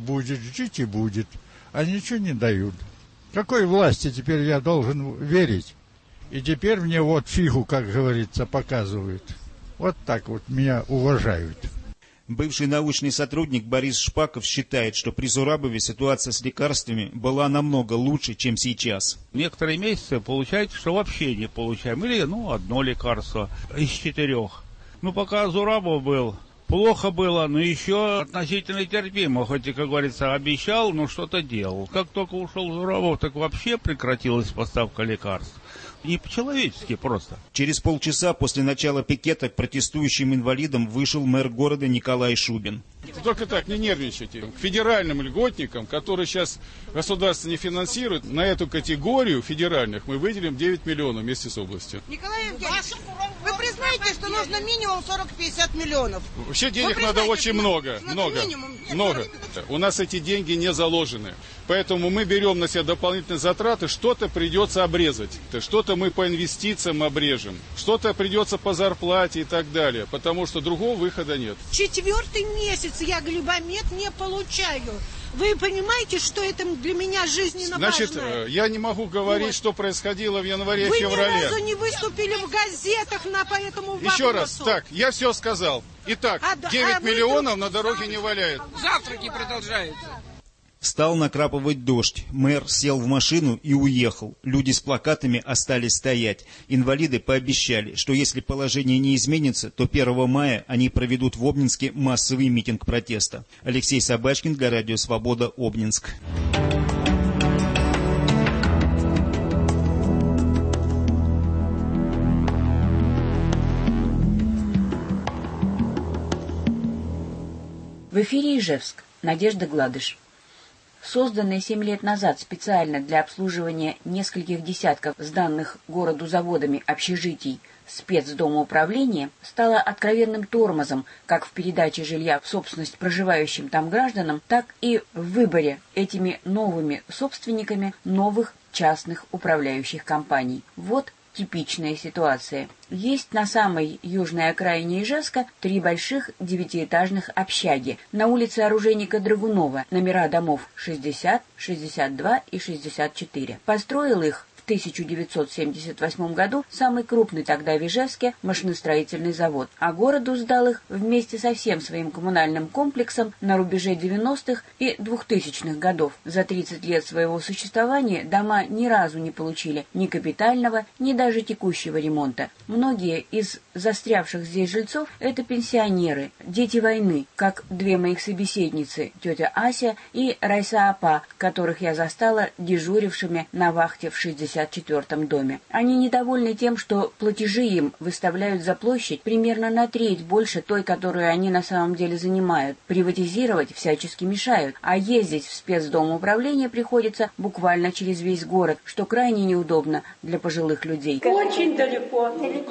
S5: будет. А ничего не дают. Какой власти теперь я должен верить? И теперь мне вот фигу, как говорится, показывают. Вот так вот меня уважают.
S3: Бывший научный сотрудник Борис Шпаков считает, что при Зурабове ситуация с лекарствами была намного лучше, чем сейчас.
S6: Некоторые месяцы получается, что вообще не получаем. Или, одно лекарство из 4. Пока Зурабов был, плохо было, но еще относительно терпимо. Хоть и, как говорится, обещал, но что-то делал. Как только ушел Зурабов, так вообще прекратилась поставка лекарств. Не по-человечески просто.
S3: Через полчаса после начала пикета к протестующим инвалидам вышел мэр города Николай Шубин.
S7: Только так, не нервничайте. К федеральным льготникам, которые сейчас государство не финансирует, на эту категорию федеральных мы выделим 9 миллионов вместе с областью.
S25: Николай Евгеньевич, вы признаете, что нужно минимум 40-50 миллионов?
S7: Вообще денег надо очень много. У нас эти деньги не заложены. Поэтому мы берем на себя дополнительные затраты, что-то придется обрезать, что-то мы по инвестициям обрежем, что-то придется по зарплате и так далее, потому что другого выхода нет.
S25: 4-й месяц я глибомет не получаю. Вы понимаете, что это для меня жизненно важно?
S7: Я не могу говорить, что происходило в январе-феврале.
S25: Вы ни разу не выступили в газетах по этому вопросу.
S7: Еще раз, я все сказал. Итак, 9 миллионов на дороге не валяют.
S25: Завтраки продолжаются.
S3: Стал накрапывать дождь. Мэр сел в машину и уехал. Люди с плакатами остались стоять. Инвалиды пообещали, что если положение не изменится, то 1 мая они проведут в Обнинске массовый митинг протеста. Алексей Собачкин для Радио Свобода, Обнинск.
S26: В эфире Ижевск. Надежда Гладыш. Созданное 7 лет назад специально для обслуживания нескольких десятков сданных городу заводами общежитий спецдомоуправления стало откровенным тормозом как в передаче жилья в собственность проживающим там гражданам, так и в выборе этими новыми собственниками новых частных управляющих компаний. Вот типичная ситуация. Есть на самой южной окраине Ижевска 3 больших 9-этажных общаги на улице оружейника Драгунова, номера домов 60, 62 и 64. Построил их в 1978 году самый крупный тогда в Ижевске машиностроительный завод, а городу сдал их вместе со всем своим коммунальным комплексом на рубеже 90-х и 2000-х годов. За 30 лет своего существования дома ни разу не получили ни капитального, ни даже текущего ремонта. Многие из застрявших здесь жильцов – это пенсионеры, дети войны, как 2 моих собеседницы, тетя Ася и Райса Апа, которых я застала дежурившими на вахте в 60 64-м доме. Они недовольны тем, что платежи им выставляют за площадь примерно на треть больше той, которую они на самом деле занимают. Приватизировать всячески мешают, а ездить в спецдом управления приходится буквально через весь город, что крайне неудобно для пожилых людей.
S2: Очень далеко.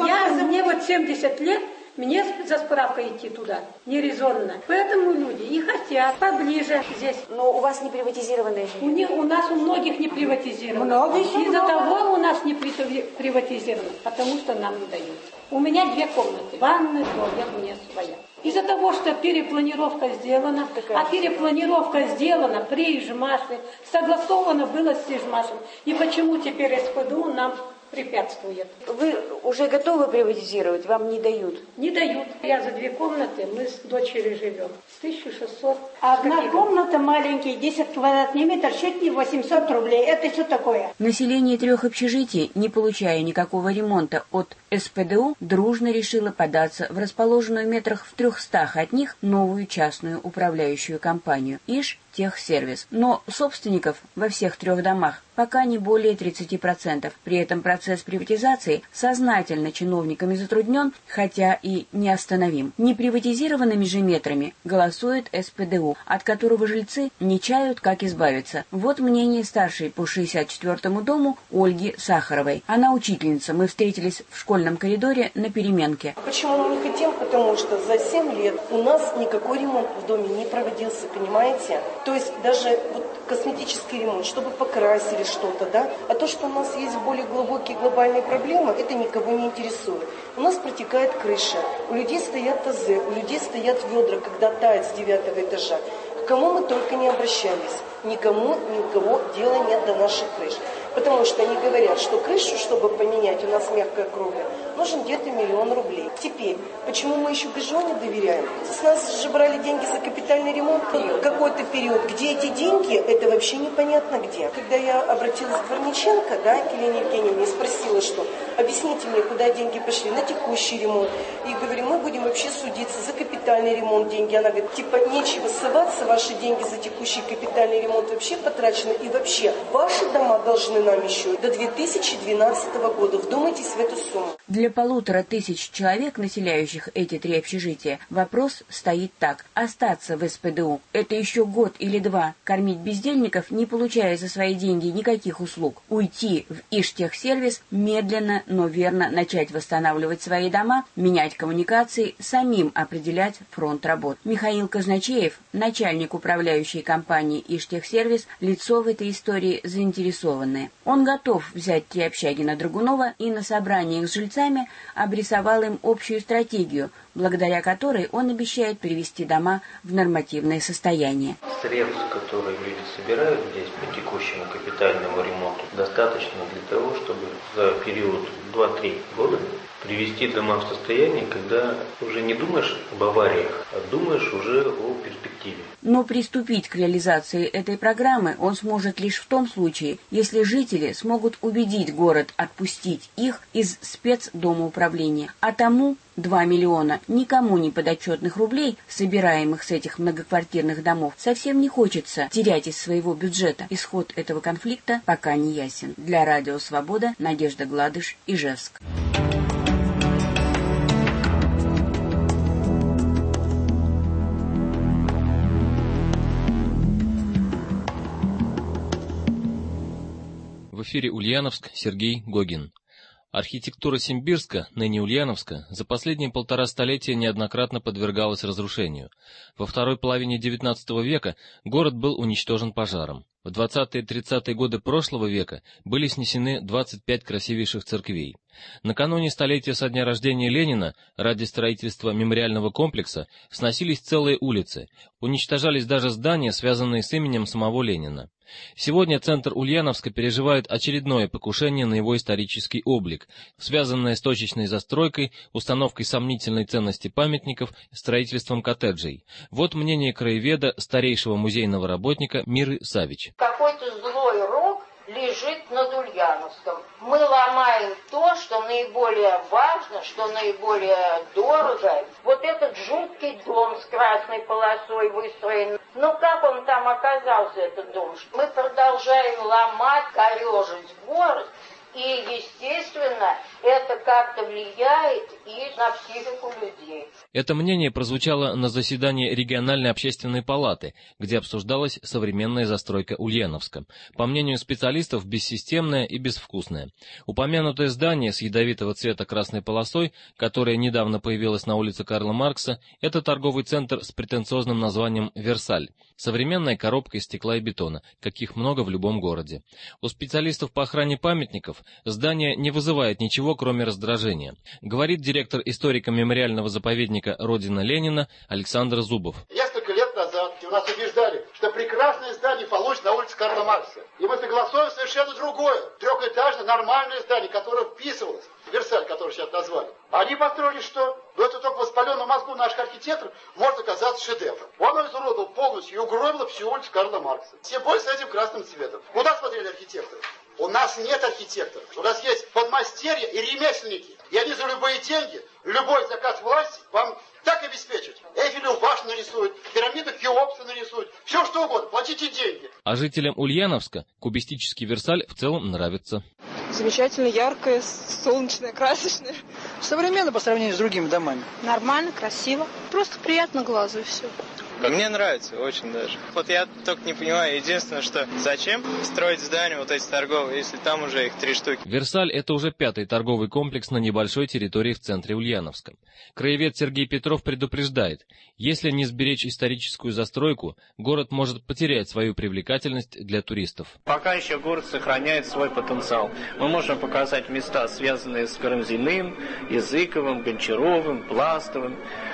S2: Мне вот 70 лет, мне за справкой идти туда нерезонно. Поэтому люди и хотят поближе здесь.
S26: Но у вас не приватизированные жилье?
S2: У нас у многих не приватизировано. Из-за того у нас не приватизировано, потому что нам не дают. У меня 2 комнаты, ванная, туалет мне своя. Из-за того, что перепланировка сделана, перепланировка сделана при Ижмаше, согласовано было с Ижмашем. И почему теперь СПДУ нам препятствует?
S26: Вы уже готовы приватизировать? Вам не дают?
S2: Не дают. Я за 2 комнаты, мы с дочерью живем. С 1600. Одна комната маленькая, 10 квадратных метров, чуть не 800 рублей. Это что такое?
S26: Население 3 общежитий, не получая никакого ремонта от СПДУ, дружно решило податься в расположенную метрах в 300 от них новую частную управляющую компанию «Ижтехсервис». Но собственников во всех 3 домах пока не более 30%. При этом процесс приватизации сознательно чиновниками затруднен, хотя и неостановим. Неприватизированными же метрами голосует СПДУ, от которого жильцы не чают, как избавиться. Вот мнение старшей по 64-му дому Ольги Сахаровой. Она учительница. Мы встретились в школьном коридоре на переменке.
S8: Почему мы не хотим? Потому что за 7 лет у нас никакой ремонт в доме не проводился, понимаете? То есть даже вот косметический ремонт, чтобы покрасили что-то, да? А то, что у нас есть более глубокие глобальные проблемы, это никого не интересует. У нас протекает крыша, у людей стоят тазы, у людей стоят ведра, когда тает с 9-го этажа. К кому мы только не обращались, никого дела нет до наших крыш. Потому что они говорят, что крышу, чтобы поменять, у нас мягкая кровля, нужен где-то 1 миллион рублей. Теперь, почему мы еще ГЖО не доверяем? С нас же брали деньги за капитальный ремонт какой-то период. Где эти деньги, это вообще непонятно где. Когда я обратилась к Дворниченко, да, к Елене Евгеньевне, и спросила, что объясните мне, куда деньги пошли, на текущий ремонт. И говорю, мы будем вообще судиться за капитальный ремонт деньги. Она говорит, типа, нечего соваться, ваши деньги за текущий капитальный ремонт вообще потрачены. И вообще, ваши дома должны нам еще до 2012 года. Вдумайтесь в эту сумму.
S26: Для 1500 человек, населяющих эти 3 общежития, вопрос стоит так. Остаться в СПДУ – это еще год или 2. Кормить бездельников, не получая за свои деньги никаких услуг. Уйти в Ижтехсервис, медленно, но верно начать восстанавливать свои дома, менять коммуникации, самим определять фронт работ. Михаил Казначеев, начальник управляющей компании Ижтехсервис, лицо в этой истории заинтересованное. Он готов взять 3 общаги на Драгунова и на собраниях с жильцами обрисовал им общую стратегию, благодаря которой он обещает привести дома в нормативное состояние.
S9: Средств, которые люди собирают здесь по текущему капитальному ремонту, достаточно для того, чтобы за период 2-3 года привести дома в состояние, когда уже не думаешь об авариях, а думаешь уже о перспективе.
S26: Но приступить к реализации этой программы он сможет лишь в том случае, если жители смогут убедить город отпустить их из спецдома управления. А тому 2 миллиона никому не подотчетных рублей, собираемых с этих многоквартирных домов, совсем не хочется терять из своего бюджета. Исход этого конфликта пока не ясен. Для Радио Свобода Надежда Гладыш, Ижевск.
S18: В эфире Ульяновск, Сергей Гогин. Архитектура Симбирска, ныне Ульяновска, за последние 1,5 столетия неоднократно подвергалась разрушению. Во второй половине XIX века город был уничтожен пожаром. В 20-е и 30-е годы прошлого века были снесены 25 красивейших церквей. Накануне столетия со дня рождения Ленина ради строительства мемориального комплекса сносились целые улицы, уничтожались даже здания, связанные с именем самого Ленина. Сегодня центр Ульяновска переживает очередное покушение на его исторический облик, связанное с точечной застройкой, установкой сомнительной ценности памятников, строительством коттеджей. Вот мнение краеведа, старейшего музейного работника Миры Савич.
S10: Какой-то злой рок лежит над Ульяновском. Мы ломаем то, что наиболее важно, что наиболее дорого. Вот этот жуткий дом с красной полосой выстроен. Но как он там оказался, этот дом? Мы продолжаем ломать, корежить город. естественно, это как-то влияет и на психику людей.
S18: Это мнение прозвучало на заседании региональной общественной палаты, где обсуждалась современная застройка Ульяновска. По мнению специалистов, бессистемная и безвкусная. Упомянутое здание с ядовитого цвета красной полосой, которое недавно появилось на улице Карла Маркса, это торговый центр с претенциозным названием «Версаль». Современная коробка из стекла и бетона, каких много в любом городе. У специалистов по охране памятников здание не вызывает ничего, кроме раздражения, говорит директор историко-мемориального заповедника «Родина Ленина» Александр Зубов.
S4: Несколько лет назад нас убеждали, что прекрасное здание получится на улице Карла Маркса. И мы согласуем совершенно другое, трехэтажное, нормальное здание, которое вписывалось в Версаль, который сейчас назвали. Они построили что? Но это только в воспаленном мозгу наших архитекторов может оказаться шедевром. Он изуродовал полностью и угробил всю улицу Карла Маркса. Все бой с этим красным цветом. Куда смотрели архитекторы? У нас нет архитекторов. У нас есть подмастерья и ремесленники. И они за любые деньги, любой заказ власти вам так обеспечат. Эйфелеву башню нарисуют, пирамиду Хеопса нарисуют. Все что угодно, платите деньги.
S18: А жителям Ульяновска кубистический Версаль в целом нравится.
S11: Замечательно, яркое, солнечное, красочное.
S12: Современно по сравнению с другими домами.
S11: Нормально, красиво. Просто приятно глазу и все.
S14: Мне нравится, очень даже. Вот я только не понимаю, единственное, что зачем строить здания вот эти торговые, если там уже их 3 штуки.
S18: Версаль – это уже 5-й торговый комплекс на небольшой территории в центре Ульяновска. Краевед Сергей Петров предупреждает, если не сберечь историческую застройку, город может потерять свою привлекательность для туристов.
S16: Пока еще город сохраняет свой потенциал. Мы можем показать места, связанные с Карамзиным, Языковым, Гончаровым, Пластовым.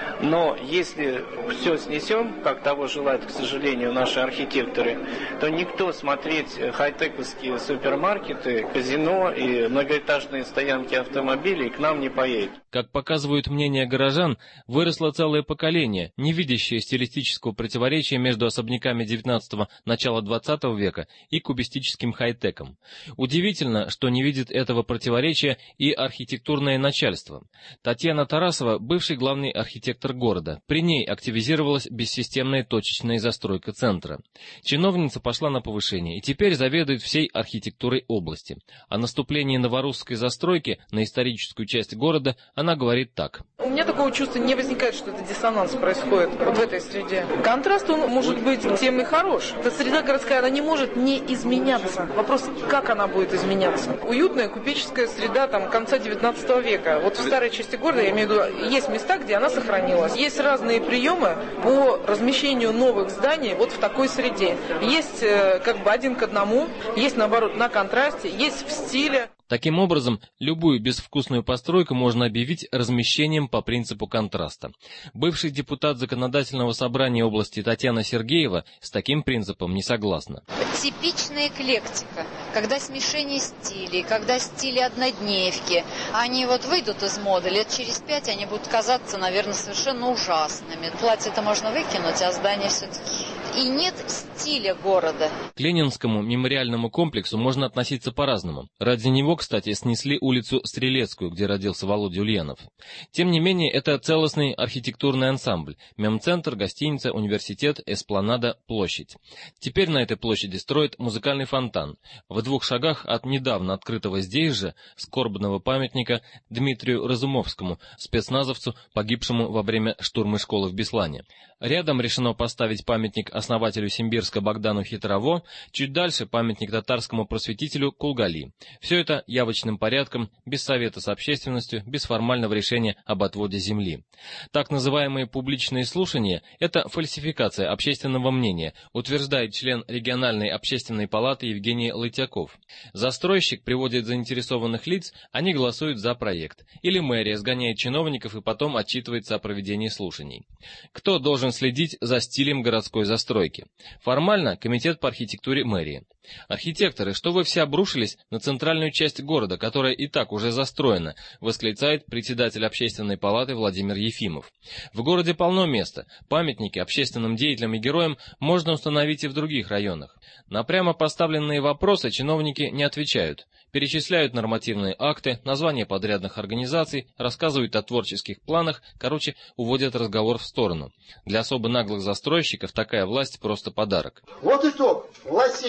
S16: Но если все снесем, как того желают, к сожалению, наши архитекторы, то никто смотреть хай-тековские супермаркеты, казино и многоэтажные стоянки автомобилей к нам не поедет.
S18: Как показывают мнения горожан, выросло целое поколение, не видящее стилистического противоречия между особняками 19-го, начала 20 века и кубистическим хай-теком. Удивительно, что не видит этого противоречия и архитектурное начальство. Татьяна Тарасова, бывший главный архитектор города. При ней активизировалась бессистемная точечная застройка центра. Чиновница пошла на повышение и теперь заведует всей архитектурой области. О наступлении новорусской застройки на историческую часть города она говорит так.
S11: У меня такого чувства не возникает, что это диссонанс происходит вот в этой среде. Контраст, он может быть тем и хорош. Эта среда городская, она не может не изменяться. Вопрос, как она будет изменяться. Уютная купеческая среда там, конца 19 века. Вот в старой части города, я имею в виду, есть места, где она сохранилась. Есть разные приемы по размещению новых зданий вот в такой среде. Есть как бы один к одному, есть наоборот на контрасте, есть в стиле.
S18: Таким образом, любую безвкусную постройку можно объявить размещением по принципу контраста. Бывший депутат Законодательного собрания области Татьяна Сергеева с таким принципом не согласна.
S17: Типичная эклектика, когда смешение стилей, когда стили однодневки, они вот выйдут из моды, лет через 5 они будут казаться, наверное, совершенно ужасными. Платье-то можно выкинуть, а здание все-таки... И нет стиля города.
S18: К Ленинскому мемориальному комплексу можно относиться по-разному. Ради него, кстати, снесли улицу Стрелецкую, где родился Володя Ульянов. Тем не менее, это целостный архитектурный ансамбль. Мемцентр, гостиница, университет, эспланада, площадь. Теперь на этой площади строят музыкальный фонтан. В 2 шагах от недавно открытого здесь же скорбного памятника Дмитрию Разумовскому, спецназовцу, погибшему во время штурма школы в Беслане. Рядом решено поставить памятник основателю Симбирска Богдану Хитрово, чуть дальше памятник татарскому просветителю Кулгали. Все это явочным порядком, без совета с общественностью, без формального решения об отводе земли. Так называемые публичные слушания – это фальсификация общественного мнения, утверждает член региональной общественной палаты Евгений Лытяков. Застройщик приводит заинтересованных лиц, они голосуют за проект. Или мэрия сгоняет чиновников и потом отчитывается о проведении слушаний. Кто должен следить за стилем городской застройки? Формально комитет по архитектуре мэрии. Архитекторы, что вы все обрушились на центральную часть города, которая и так уже застроена, восклицает председатель общественной палаты Владимир Ефимов. В городе полно места. Памятники общественным деятелям и героям можно установить и в других районах. На прямо поставленные вопросы чиновники не отвечают. Перечисляют нормативные акты, названия подрядных организаций, рассказывают о творческих планах, уводят разговор в сторону. Для особо наглых застройщиков такая власть просто подарок.
S4: Вот итог. Властей много,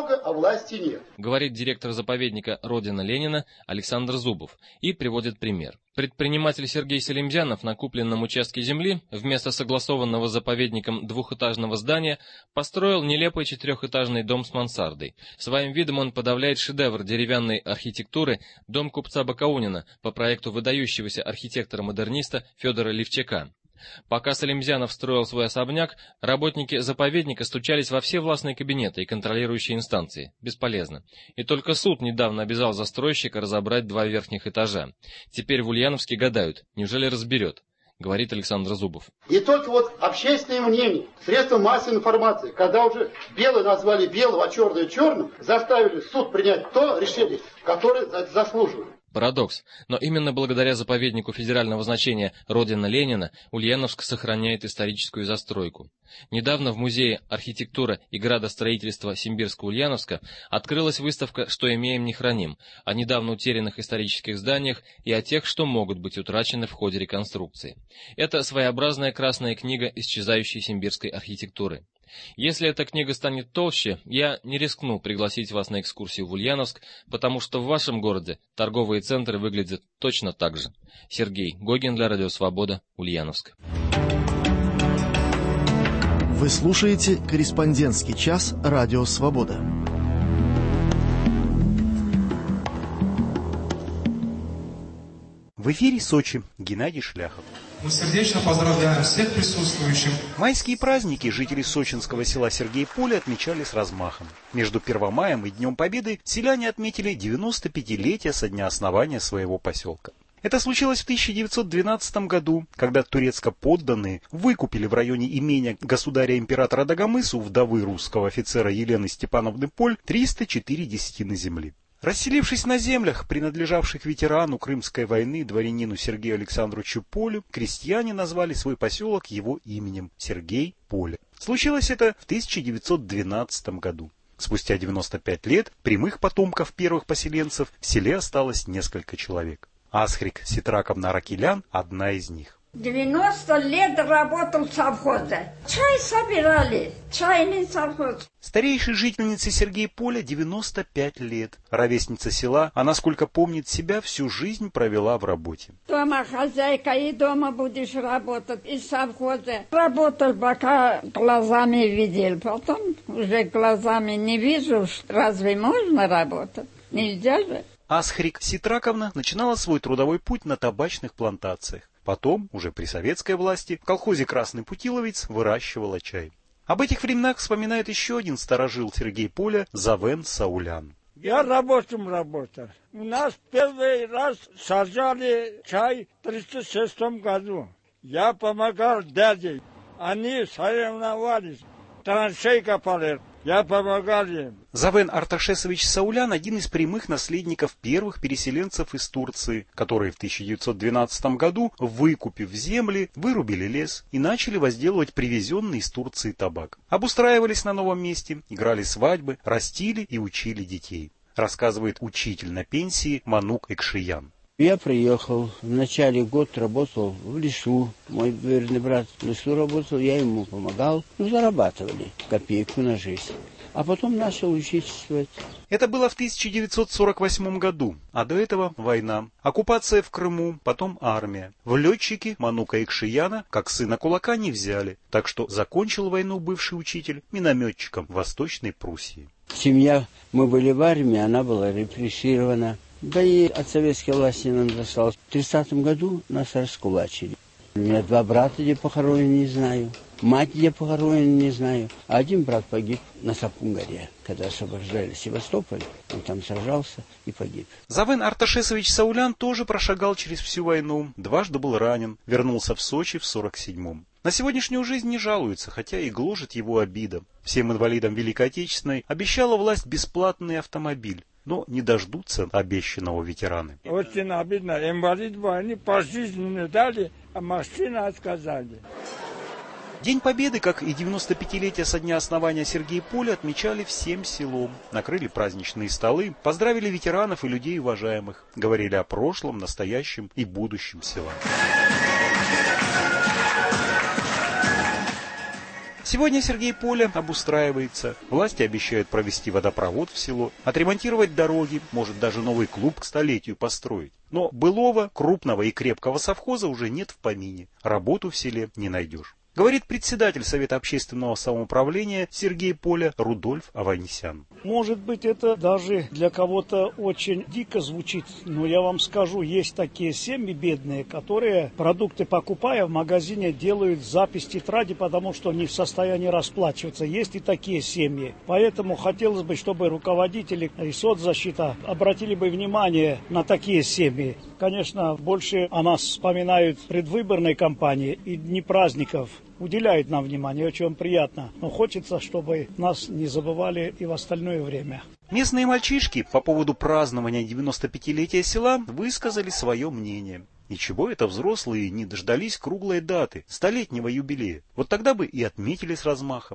S4: много, а власти нет.
S18: Говорит директор заповедника «Родина Ленина» Александр Зубов и приводит пример. Предприниматель Сергей Салимзянов на купленном участке земли вместо согласованного с заповедником двухэтажного здания построил нелепый четырехэтажный дом с мансардой. Своим видом он подавляет шедевр деревянной архитектуры дом купца Бакаунина по проекту выдающегося архитектора-модерниста Федора Левчака. Пока Салимзянов строил свой особняк, работники заповедника стучались во все властные кабинеты и контролирующие инстанции. Бесполезно. И только суд недавно обязал застройщика разобрать 2 верхних этажа. Теперь в Ульяновске гадают, неужели разберет, говорит Александр Зубов.
S4: И только вот общественное мнение, средства массовой информации, когда уже белое назвали белым, а черное черным, заставили суд принять то решение, которое заслуживает.
S18: Парадокс. Но именно благодаря заповеднику федерального значения «Родина Ленина» Ульяновск сохраняет историческую застройку. Недавно в Музее архитектуры и градостроительства Симбирска-Ульяновска открылась выставка «Что имеем, не храним», о недавно утерянных исторических зданиях и о тех, что могут быть утрачены в ходе реконструкции. Это своеобразная красная книга исчезающей симбирской архитектуры. Если эта книга станет толще, я не рискну пригласить вас на экскурсию в Ульяновск, потому что в вашем городе торговые центры выглядят точно так же. Сергей Гогин для Радио Свобода, Ульяновск.
S1: Вы слушаете «Корреспондентский час» Радио Свобода.
S13: В эфире Сочи. Геннадий Шляхов.
S15: Мы сердечно поздравляем всех присутствующих.
S13: Майские праздники жители сочинского села Сергей-Поле отмечали с размахом. Между Первомаем и Днем Победы селяне отметили 95-летие со дня основания своего поселка. Это случилось в 1912 году, когда турецко-подданные выкупили в районе имения государя-императора Дагомысу, вдовы русского офицера Елены Степановны Поль, 304 десятины земли. Расселившись на землях, принадлежавших ветерану Крымской войны дворянину Сергею Александровичу Полю, крестьяне назвали свой поселок его именем – Сергей Поле. Случилось это в 1912 году. Спустя 95 лет прямых потомков первых поселенцев в селе осталось несколько человек. Асхрик Ситраковна Ракелян – одна из них.
S19: 90 лет работал в совхозе. Чай собирали, чайный совхоз.
S13: Старейшей жительнице Сергей-Поля 95 лет. Ровесница села, а насколько помнит себя, всю жизнь провела в работе.
S19: Дома хозяйка, и дома будешь работать, и в совхозе. Работал, пока глазами видел, потом уже глазами не вижу. Разве можно работать? Нельзя же.
S13: Асхрик Ситраковна начинала свой трудовой путь на табачных плантациях. Потом, уже при советской власти, в колхозе «Красный Путиловец» выращивала чай. Об этих временах вспоминает еще один старожил Сергей-Поля Завен Саулян.
S20: Я рабочим работал. У нас первый раз сажали чай в 1936 году. Я помогал дяде. Они соревновались. Траншей копали. Я помогал им.
S13: Завен Арташесович Саулян – один из прямых наследников первых переселенцев из Турции, которые в 1912 году, выкупив земли, вырубили лес и начали возделывать привезенный из Турции табак. Обустраивались на новом месте, играли свадьбы, растили и учили детей, рассказывает учитель на пенсии Манук Экшиян.
S22: Я приехал, в начале года работал в лесу. Мой двоюродный брат в лесу работал, я ему помогал. Зарабатывали копейку на жизнь. А потом начал учительствовать.
S13: Это было в 1948 году, а до этого война. Оккупация в Крыму, потом армия. В летчики Манука Экшияна, как сына кулака, не взяли. Так что закончил войну бывший учитель минометчиком в Восточной Пруссии.
S22: Семья, мы были в армии, она была репрессирована. Да и от советской власти нам досталось. В 30-м году нас раскулачили. У меня 2 брата, где похоронены, не знаю. Мать, где похоронена, не знаю. А один брат погиб на Сапун-горе, когда освобождали Севастополь. Он там сражался и погиб.
S13: Завен Арташесович Саулян тоже прошагал через всю войну. 2 раза был ранен. Вернулся в Сочи в 47-м. На сегодняшнюю жизнь не жалуется, хотя и гложет его обида. Всем инвалидам Великой Отечественной обещала власть бесплатный автомобиль. Но не дождутся обещанного ветераны.
S20: Очень обидно. Инвалид войны пожизненно дали, а машины отказали.
S13: День Победы, как и 95-летие со дня основания Сергей-Поля, отмечали всем селом. Накрыли праздничные столы, поздравили ветеранов и людей уважаемых. Говорили о прошлом, настоящем и будущем села. Сегодня Сергей Поля обустраивается. Власти обещают провести водопровод в село, отремонтировать дороги, может даже новый клуб к столетию построить. Но былого, крупного и крепкого совхоза уже нет в помине. Работу в селе не найдешь. Говорит председатель Совета общественного самоуправления Сергей Поля Рудольф Аванесян.
S5: Может быть, это даже для кого-то очень дико звучит, но я вам скажу, есть такие семьи бедные, которые продукты, покупая в магазине, делают запись в тетради, потому что не в состоянии расплачиваться. Есть и такие семьи. Поэтому хотелось бы, чтобы руководители и соцзащита обратили бы внимание на такие семьи. Конечно, больше о нас вспоминают предвыборной кампании и дни праздников. Уделяют нам внимание, очень приятно. Но хочется, чтобы нас не забывали и в остальное время.
S13: Местные мальчишки по поводу празднования 95-летия села высказали свое мнение. Ничего, это взрослые не дождались круглой даты, 100-летнего юбилея. Вот тогда бы и отметили с размахом.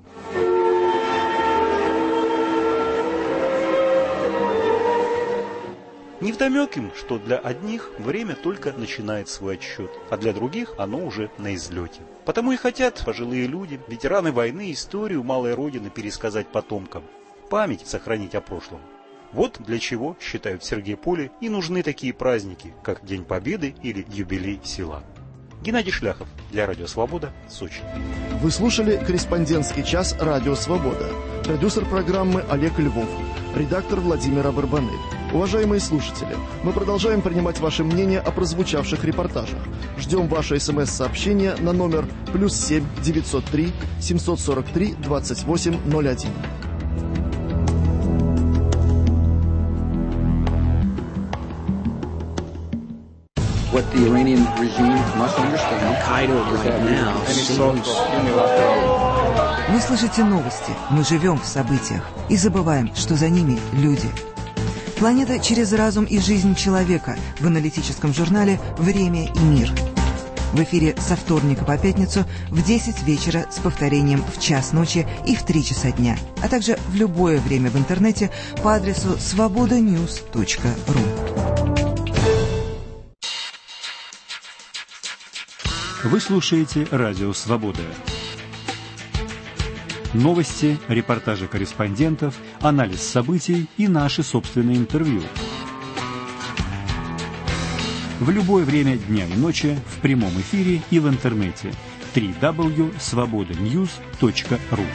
S13: Невдомек им, что для одних время только начинает свой отсчет, а для других оно уже на излете. Потому и хотят пожилые люди, ветераны войны, историю малой родины пересказать потомкам, память сохранить о прошлом. Вот для чего, считают в Сергей Поле, и нужны такие праздники, как День Победы или юбилей села. Геннадий Шляхов для Радио Свобода, Сочи.
S1: Вы слушали «Корреспондентский час» Радио Свобода. Продюсер программы Олег Львов. Редактор Владимир Барбанель. Уважаемые слушатели, мы продолжаем принимать ваше мнение о прозвучавших репортажах. Ждем ваше СМС-сообщение на номер +7 903 743 2801.
S6: What the Iranian regime must understand,
S7: Вы слышите новости, мы живем в событиях и забываем, что за ними люди. Планета через разум и жизнь человека в аналитическом журнале «Время и мир». В эфире со вторника по пятницу в 10 вечера с повторением в час ночи и в 3 часа дня, а также в любое время в интернете по адресу svobodanews.ru.
S21: Вы слушаете Радио Свобода. Новости, репортажи корреспондентов, анализ событий и наши собственные интервью. В любое время дня и ночи в прямом эфире и в интернете. www.svobodanews.ru.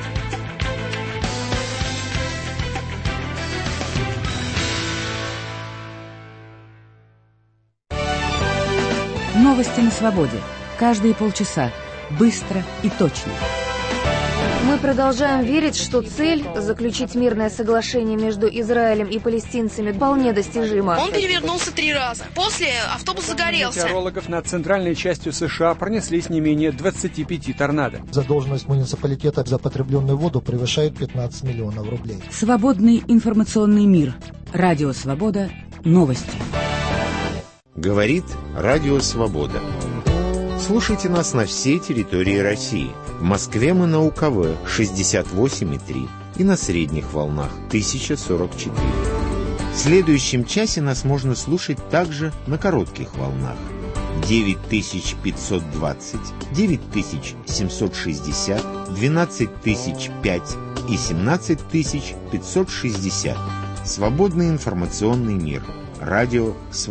S26: Новости на свободе. Каждые полчаса. Быстро и точно.
S23: Мы продолжаем верить, что цель – заключить мирное соглашение между Израилем и палестинцами – вполне достижима.
S24: Он перевернулся 3 раза. После автобус загорелся.
S27: Метеорологов над центральной частью США пронеслись не менее 25 торнадо.
S28: Задолженность муниципалитета за потребленную воду превышает 15 миллионов рублей.
S26: Свободный информационный мир. Радио Свобода. Новости.
S29: Говорит Радио Свобода. Слушайте нас на всей территории России. В Москве мы на УКВ 68,3 и на средних волнах 1044. В следующем часе нас можно слушать также на коротких волнах 9520, 9760, 12005 и 17560. Свободный информационный мир. Радио Свобода.